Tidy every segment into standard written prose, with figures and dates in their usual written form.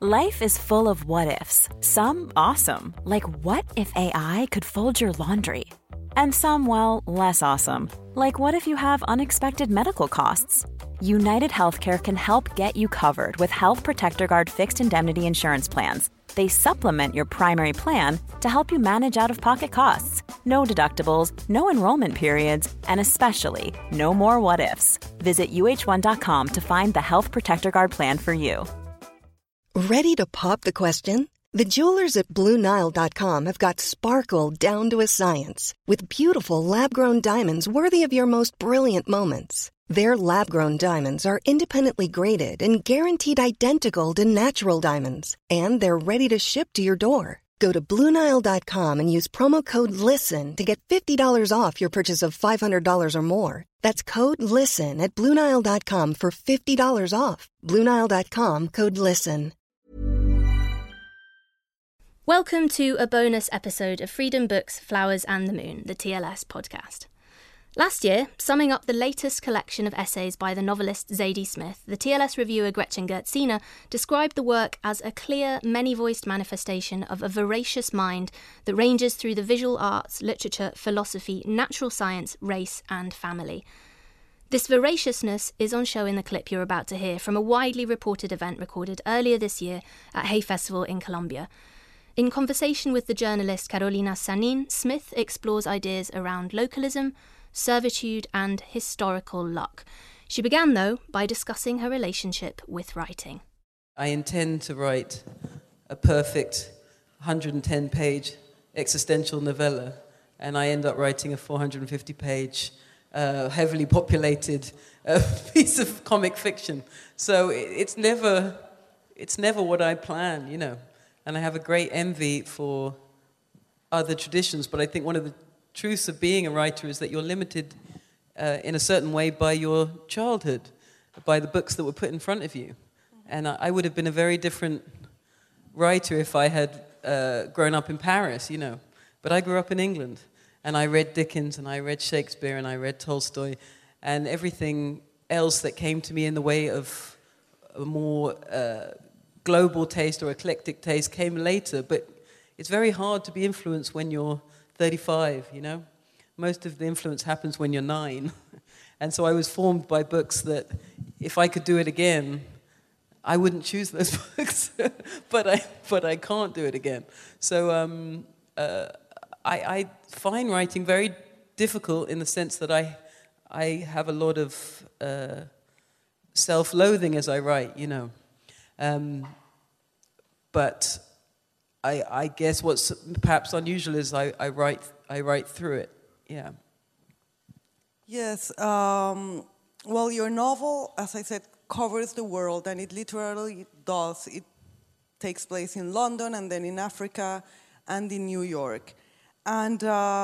Life is full of what-ifs. Some awesome, like what if AI could fold your laundry? And some, well, less awesome, like what if you have unexpected medical costs? United Healthcare can help get you covered with Health Protector Guard fixed indemnity insurance plans. They supplement your primary plan to help you manage out-of-pocket costs. No deductibles, no enrollment periods, and especially no more what-ifs. Visit uh1.com to find the Health Protector Guard plan for you. Ready to pop the question? The jewelers at BlueNile.com have got sparkle down to a science with beautiful lab-grown diamonds worthy of your most brilliant moments. Their lab-grown diamonds are independently graded and guaranteed identical to natural diamonds, and they're ready to ship to your door. Go to BlueNile.com and use promo code LISTEN to get $50 off your purchase of $500 or more. That's code LISTEN at BlueNile.com for $50 off. BlueNile.com, code LISTEN. Welcome to a bonus episode of Freedom Books, Flowers and the Moon, the TLS podcast. Last year, summing up the latest collection of essays by the novelist Zadie Smith, the TLS reviewer Gretchen Gertziner described the work as a clear, many-voiced manifestation of a voracious mind that ranges through the visual arts, literature, philosophy, natural science, race and family. This voraciousness is on show in the clip you're about to hear from a widely reported event recorded earlier this year at Hay Festival in Colombia. In conversation with the journalist Carolina Sanín, Smith explores ideas around localism, servitude and historical luck. She began, though, by discussing her relationship with writing. I intend to write a perfect 110-page existential novella, and I end up writing a 450-page, heavily populated piece of comic fiction. So it's never what I plan, you know. And I have a great envy for other traditions, but I think one of the truths of being a writer is that you're limited in a certain way by your childhood, by the books that were put in front of you. And I would have been a very different writer if I had grown up in Paris, you know. But I grew up in England, and I read Dickens, and I read Shakespeare, and I read Tolstoy, and everything else that came to me in the way of a more global taste or eclectic taste came later, but it's very hard to be influenced when you're 35, you know? Most of the influence happens when you're 9. And so I was formed by books that, if I could do it again, I wouldn't choose those books, but I can't do it again. So I find writing very difficult in the sense that I have a lot of self-loathing as I write, you know. But I guess what's perhaps unusual is I write through it. Yeah. Yes. Well, your novel, as I said, covers the world, and it literally does. It takes place in London, and then in Africa, and in New York, and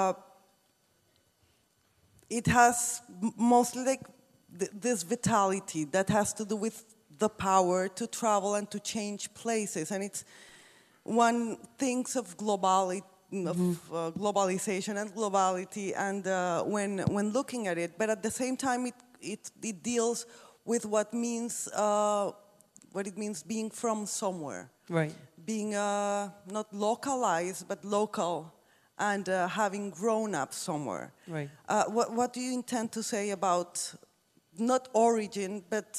it has mostly like this vitality that has to do with the power to travel and to change places. And it's, one thinks of globalization and globality, and when looking at it, but at the same time it deals with what it means being from somewhere, right? Being not localized but local, and having grown up somewhere, right? What do you intend to say about not origin, but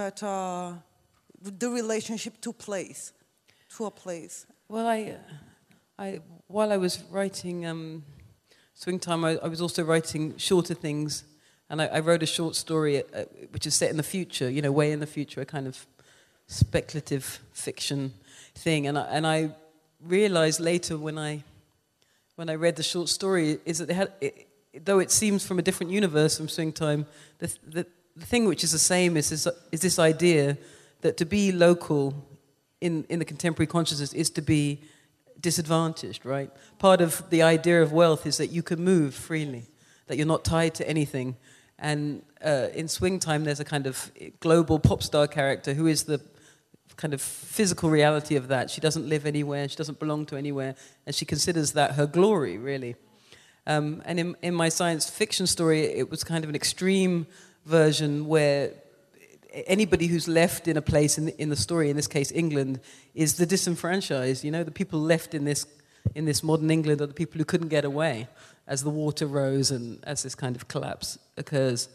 the relationship to a place? Well, while I was writing Swing Time, I was also writing shorter things, and I wrote a short story which is set in the future, you know, way in the future, a kind of speculative fiction thing. And I realized later when I read the short story is that though it seems from a different universe from Swing Time, the thing which is the same is this idea that to be local in the contemporary consciousness is to be disadvantaged, right? Part of the idea of wealth is that you can move freely, that you're not tied to anything. And in Swing Time, there's a kind of global pop star character who is the kind of physical reality of that. She doesn't live anywhere, she doesn't belong to anywhere, and she considers that her glory, really. And in my science fiction story, it was kind of an extreme version where anybody who's left in a place in the story, in this case England, is the disenfranchised. You know, the people left in this modern England are the people who couldn't get away as the water rose and as this kind of collapse occurs.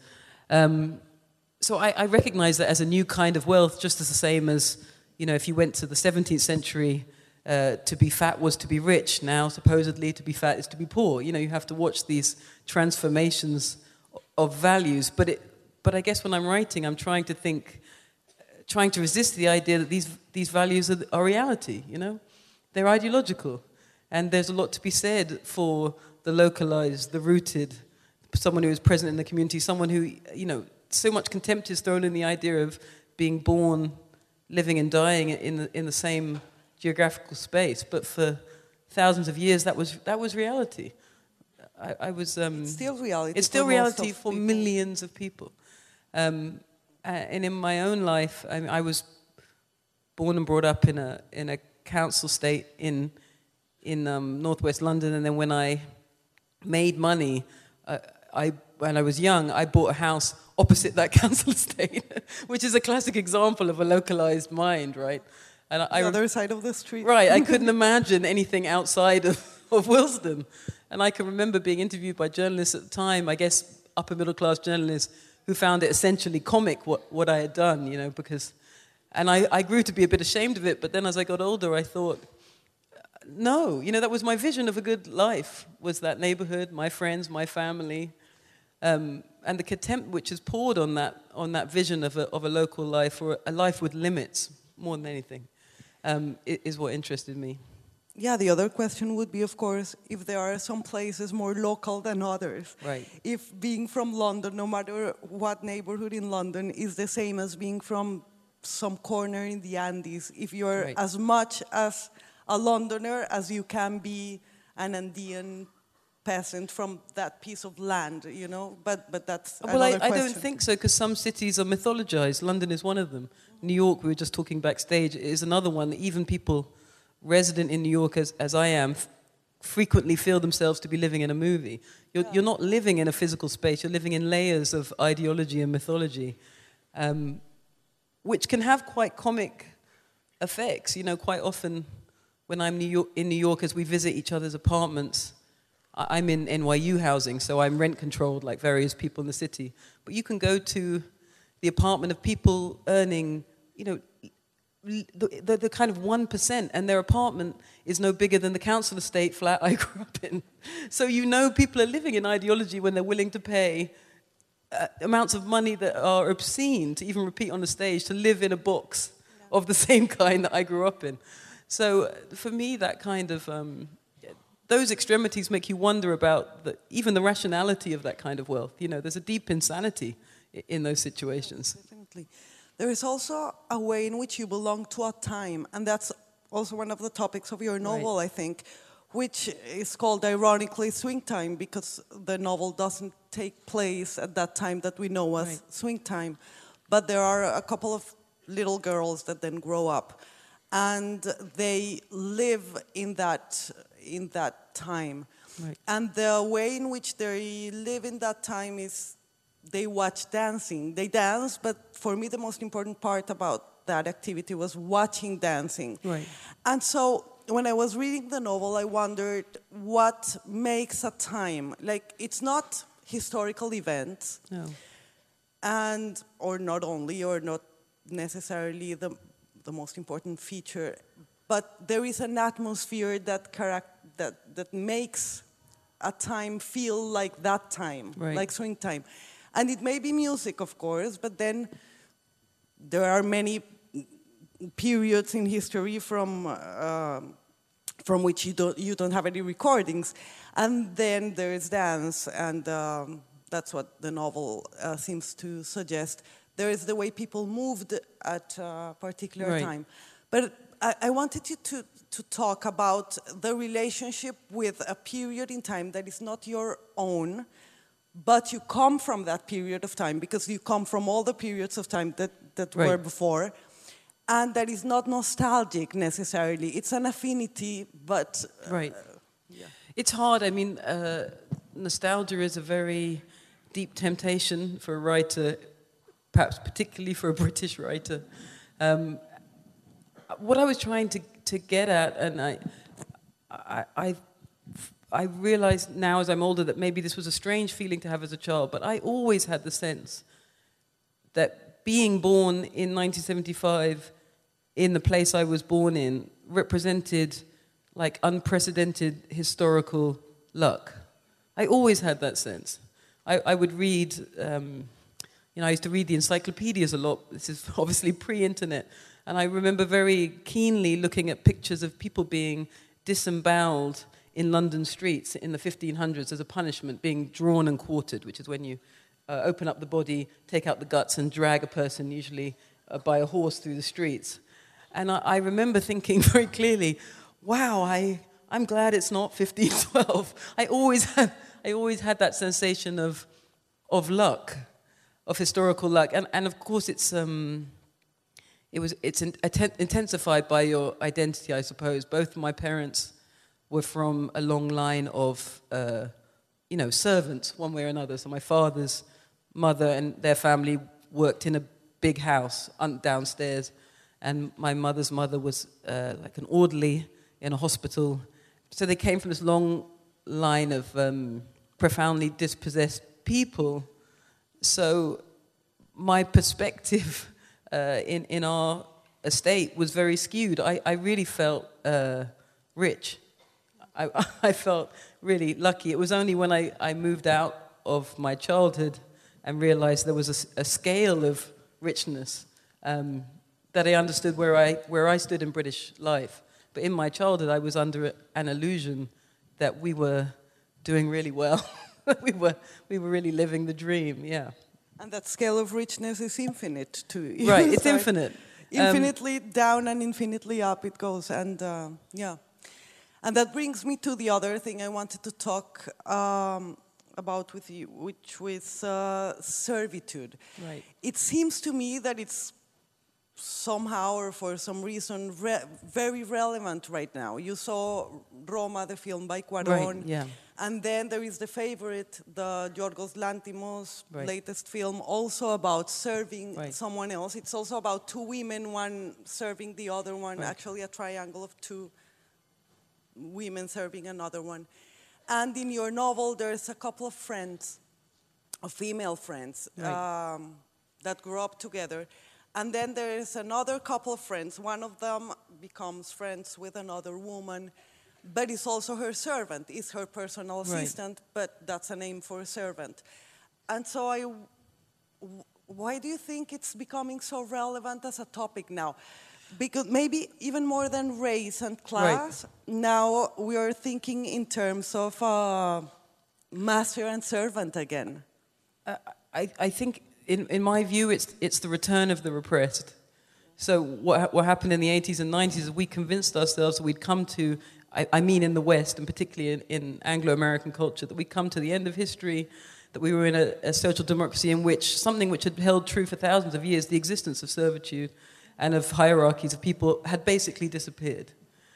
So I recognize that as a new kind of wealth, just as the same as, you know, if you went to the 17th century, to be fat was to be rich. Now, supposedly, to be fat is to be poor. You know, you have to watch these transformations of values. But I guess when I'm writing, I'm trying to resist the idea that these values are reality, you know? They're ideological. And there's a lot to be said for the localized, the rooted, someone who is present in the community, someone who, you know, so much contempt is thrown in the idea of being born, living and dying in the same geographical space. But for thousands of years, that was reality. I was. It's still reality. It's still reality for millions of people. And in my own life, I was born and brought up in a council estate in northwest London, and then when I made money, when I was young, I bought a house opposite that council estate, which is a classic example of a localized mind, right? And the other side of the street. Right, I couldn't imagine anything outside of Willesden. And I can remember being interviewed by journalists at the time, I guess upper middle class journalists, who found it essentially comic what I had done, you know, because... And I grew to be a bit ashamed of it, but then as I got older, I thought, no, you know, that was my vision of a good life, was that neighborhood, my friends, my family, and the contempt which is poured on that vision of a local life, or a life with limits, more than anything, is what interested me. Yeah, the other question would be, of course, if there are some places more local than others. Right. If being from London, no matter what neighborhood in London, is the same as being from some corner in the Andes, if you're right. as much as a Londoner as you can be an Andean peasant from that piece of land, you know, but that's well, another question. I don't think so, because some cities are mythologized. London is one of them. New York, we were just talking backstage, is another one. Even people resident in New York, as I am, frequently feel themselves to be living in a movie. You're not living in a physical space, you're living in layers of ideology and mythology, which can have quite comic effects. You know, quite often when I'm in New York, as we visit each other's apartments, I'm in NYU housing, so I'm rent controlled like various people in the city. But you can go to the apartment of people earning, you know, the kind of 1%, and their apartment is no bigger than the council estate flat I grew up in. So you know people are living in ideology when they're willing to pay amounts of money that are obscene to even repeat on the stage, to live in a box of the same kind that I grew up in. So for me, that kind of, those extremities make you wonder about even the rationality of that kind of wealth. You know, there's a deep insanity in those situations. Definitely. There is also a way in which you belong to a time, and that's also one of the topics of your novel, right. I think, which is called, ironically, Swing Time, because the novel doesn't take place at that time that we know as right. Swing Time. But there are a couple of little girls that then grow up, and they live in that time. Right. And the way in which they live in that time is they watch dancing. They dance, but for me the most important part about that activity was watching dancing. Right. And so when I was reading the novel, I wondered what makes a time. Like, it's not historical events. No. Or not only, or not necessarily the most important feature, but there is an atmosphere that makes a time feel like that time, right. Like Swing Time. And it may be music, of course, but then there are many periods in history from which you don't have any recordings. And then there is dance, and that's what the novel seems to suggest. There is the way people moved at a particular right. time. But I wanted you to talk about the relationship with a period in time that is not your own, but you come from that period of time, because you come from all the periods of time that right. were before, and that is not nostalgic necessarily. It's an affinity, but... right. Yeah. It's hard. I mean, nostalgia is a very deep temptation for a writer perhaps particularly for a British writer. What I was trying to get at, and I realize now as I'm older that maybe this was a strange feeling to have as a child, but I always had the sense that being born in 1975 in the place I was born in represented like unprecedented historical luck. I always had that sense. I would read, I used to read the encyclopedias a lot. This is obviously pre-internet. And I remember very keenly looking at pictures of people being disemboweled in London streets in the 1500s as a punishment, being drawn and quartered, which is when you open up the body, take out the guts, and drag a person, usually by a horse, through the streets. And I remember thinking very clearly, wow, I'm glad it's not 1512. I always had that sensation of luck, of historical luck. And of course it's intensified by your identity, I suppose. Both my parents were from a long line of, servants, one way or another. So my father's mother and their family worked in a big house downstairs, and my mother's mother was like an orderly in a hospital. So they came from this long line of profoundly dispossessed people. So my perspective in our estate was very skewed. I really felt rich. I felt really lucky. It was only when I moved out of my childhood and realized there was a scale of richness that I understood where I stood in British life. But in my childhood, I was under an illusion that we were doing really well. we were really living the dream, yeah. And that scale of richness is infinite too. Right, it's infinite. Infinitely down and infinitely up it goes, and yeah. And that brings me to the other thing I wanted to talk about with you, which was servitude. Right. It seems to me that it's somehow or for some reason very relevant right now. You saw Roma, the film by Cuarón. Right, yeah. And then there is the favorite, the Yorgos Lanthimos latest film, also about serving someone else. It's also about two women, one serving the other one, actually a triangle of two women serving another one. And in your novel, there's a couple of friends, of female friends, that grew up together. And then there's another couple of friends. One of them becomes friends with another woman, but is also her servant, is her personal assistant, but that's a name for a servant. And so why do you think it's becoming so relevant as a topic now? Because maybe even more than race and class, now we are thinking in terms of master and servant again. I think, in my view, it's the return of the repressed. So what happened in the 80s and 90s is we convinced ourselves that we'd come to, I mean in the West, and particularly in Anglo-American culture, that we'd come to the end of history, that we were in a social democracy in which something which had held true for thousands of years, the existence of servitude and of hierarchies of people, had basically disappeared.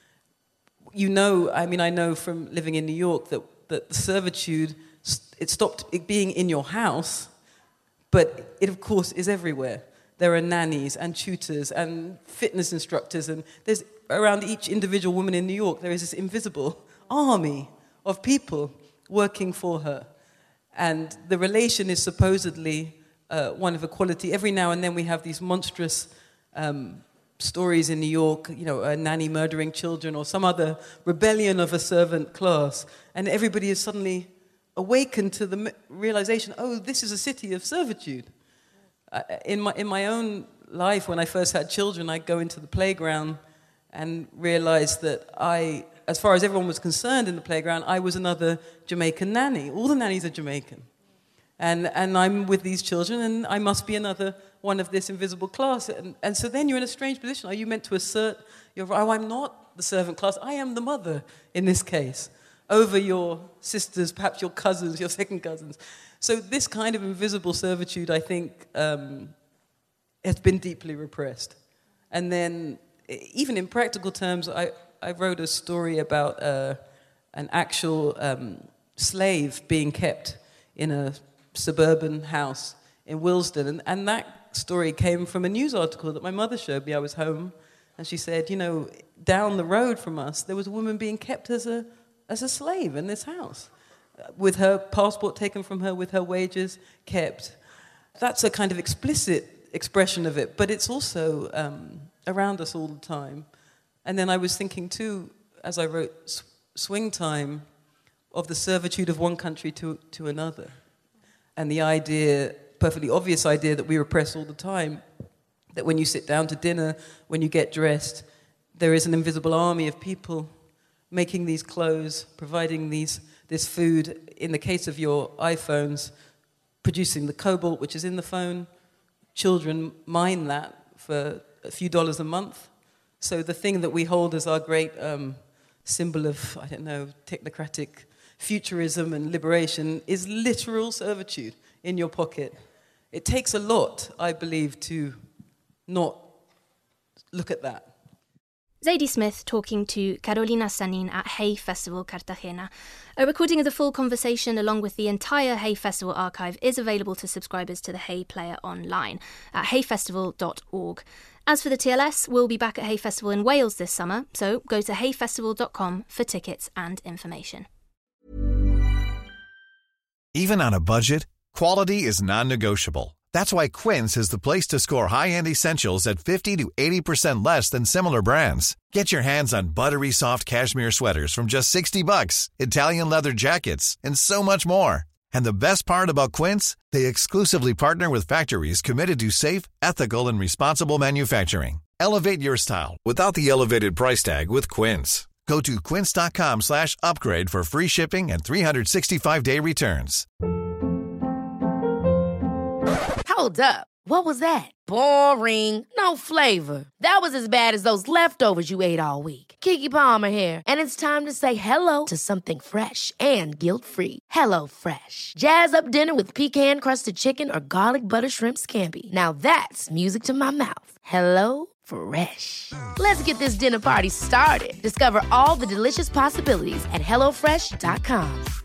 I know from living in New York that the servitude, it stopped being in your house, but it, of course, is everywhere. There are nannies and tutors and fitness instructors, and there's around each individual woman in New York, there is this invisible army of people working for her. And the relation is supposedly one of equality. Every now and then we have these monstrous stories in New York, a nanny murdering children or some other rebellion of a servant class, and everybody is suddenly awakened to the realization, oh, this is a city of servitude. In my own life, when I first had children, I'd go into the playground and realize that as far as everyone was concerned in the playground, I was another Jamaican nanny. All the nannies are Jamaican. And I'm with these children, and I must be another one of this invisible class. And so then you're in a strange position. Are you meant to assert I'm not the servant class, I am the mother in this case, over your sisters, perhaps your cousins, your second cousins. So this kind of invisible servitude, I think, has been deeply repressed. And then, even in practical terms, I wrote a story about an actual slave being kept in a suburban house in Willesden, and that story came from a news article that my mother showed me. I was home, and she said, down the road from us, there was a woman being kept as a slave in this house, with her passport taken from her, with her wages kept. That's a kind of explicit expression of it, but it's also around us all the time. And then I was thinking too, as I wrote Swing Time, of the servitude of one country to another. And the idea, perfectly obvious idea that we repress all the time, that when you sit down to dinner, when you get dressed, there is an invisible army of people making these clothes, providing this food. In the case of your iPhones, producing the cobalt which is in the phone. Children mine that for a few dollars a month. So the thing that we hold as our great symbol of, technocratic futurism and liberation is literal servitude in your pocket. It takes a lot, I believe, to not look at that. Zadie Smith talking to Carolina Sanin at Hay Festival Cartagena. A recording of the full conversation along with the entire Hay Festival archive is available to subscribers to the Hay Player online at hayfestival.org. As for the TLS, we'll be back at Hay Festival in Wales this summer, so go to hayfestival.com for tickets and information. Even on a budget, quality is non-negotiable. That's why Quince is the place to score high-end essentials at 50 to 80% less than similar brands. Get your hands on buttery soft cashmere sweaters from just $60, Italian leather jackets, and so much more. And the best part about Quince, they exclusively partner with factories committed to safe, ethical, and responsible manufacturing. Elevate your style without the elevated price tag with Quince. Go to quince.com/upgrade for free shipping and 365-day returns. Hold up. What was that? Boring. No flavor. That was as bad as those leftovers you ate all week. Keke Palmer here, and it's time to say hello to something fresh and guilt-free. Hello Fresh. Jazz up dinner with pecan-crusted chicken or garlic butter shrimp scampi. Now that's music to my mouth. Hello Fresh. Let's get this dinner party started. Discover all the delicious possibilities at HelloFresh.com.